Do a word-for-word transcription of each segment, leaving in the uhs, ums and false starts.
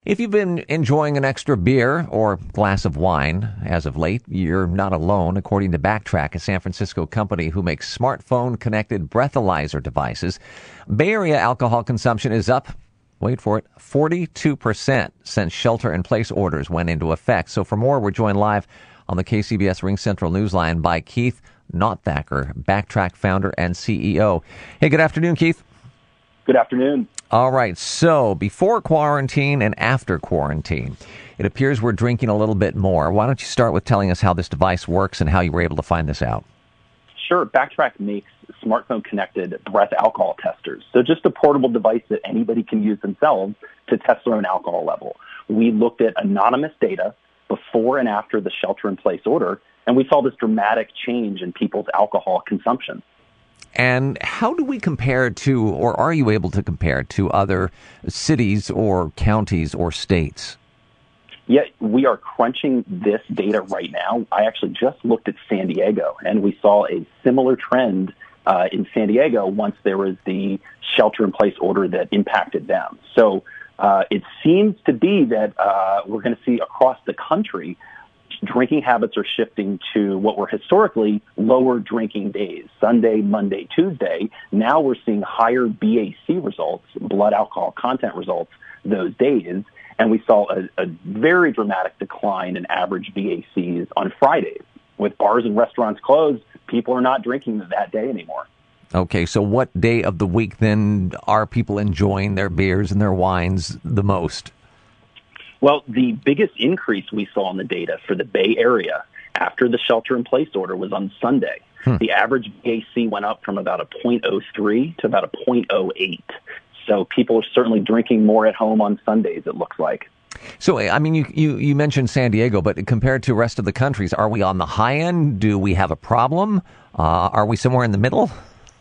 If you've been enjoying an extra beer or glass of wine as of late, you're not alone. According to Backtrack, a San Francisco company who makes smartphone-connected breathalyzer devices, Bay Area alcohol consumption is up, wait for it, forty-two percent since shelter-in-place orders went into effect. So for more, we're joined live on the K C B S Ring Central Newsline by Keith Notthacker, Backtrack founder and C E O. Hey, good afternoon, Keith. Good afternoon. All right, so before quarantine and after quarantine, it appears we're drinking a little bit more. Why don't you start with telling us how this device works and how you were able to find this out? Sure. Backtrack makes smartphone-connected breath alcohol testers. So just a portable device that anybody can use themselves to test their own alcohol level. We looked at anonymous data before and after the shelter-in-place order, and we saw this dramatic change in people's alcohol consumption. And how do we compare to, or are you able to compare to other cities or counties or states? Yeah, we are crunching this data right now. I actually just looked at San Diego, and we saw a similar trend uh, in San Diego once there was the shelter-in-place order that impacted them. So uh, it seems to be that uh, we're going to see across the country drinking habits are shifting to what were historically lower drinking days, Sunday, Monday, Tuesday. Now we're seeing higher B A C results, blood alcohol content results, those days. And we saw a, a very dramatic decline in average B A Cs on Fridays. With bars and restaurants closed, people are not drinking that day anymore. Okay, so what day of the week then are people enjoying their beers and their wines the most? Well, the biggest increase we saw in the data for the Bay Area after the shelter-in-place order was on Sunday. Hmm. The average B A C went up from about a point oh three to about a point oh eight. So people are certainly drinking more at home on Sundays, it looks like. So, I mean, you, you, you mentioned San Diego, but compared to the rest of the countries, are we on the high end? Do we have a problem? Uh, are we somewhere in the middle?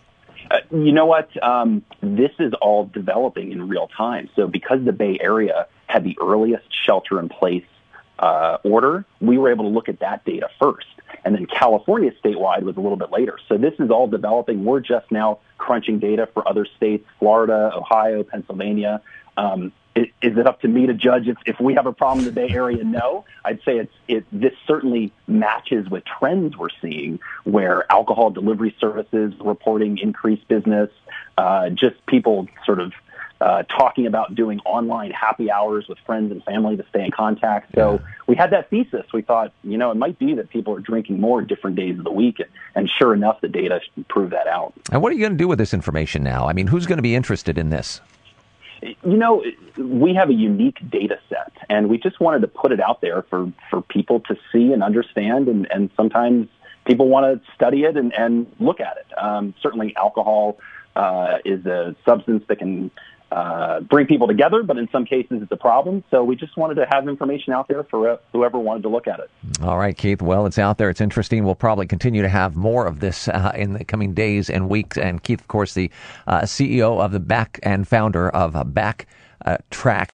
Uh, you know what? Um, this is all developing in real time. So because the Bay Area had the earliest shelter-in-place uh, order, we were able to look at that data first. And then California statewide was a little bit later. So this is all developing. We're just now crunching data for other states, Florida, Ohio, Pennsylvania. Um, is, is it up to me to judge if, if we have a problem in the Bay Area? No. I'd say it's it. This certainly matches with trends we're seeing where alcohol delivery services reporting increased business, uh, just people sort of Uh, talking about doing online happy hours with friends and family to stay in contact. So yeah. We had that thesis. We thought, you know, it might be that people are drinking more different days of the week. And, and sure enough, the data prove that out. And what are you going to do with this information now? I mean, who's going to be interested in this? You know, we have a unique data set, and we just wanted to put it out there for, for people to see and understand. And, and sometimes people want to study it and, and look at it. Um, certainly alcohol uh, is a substance that can Uh, bring people together, but in some cases it's a problem. So we just wanted to have information out there for uh, whoever wanted to look at it. All right, Keith. Well, it's out there. It's interesting. We'll probably continue to have more of this uh, in the coming days and weeks. And Keith, of course, the uh, C E O of the Back and founder of uh, Backtrack.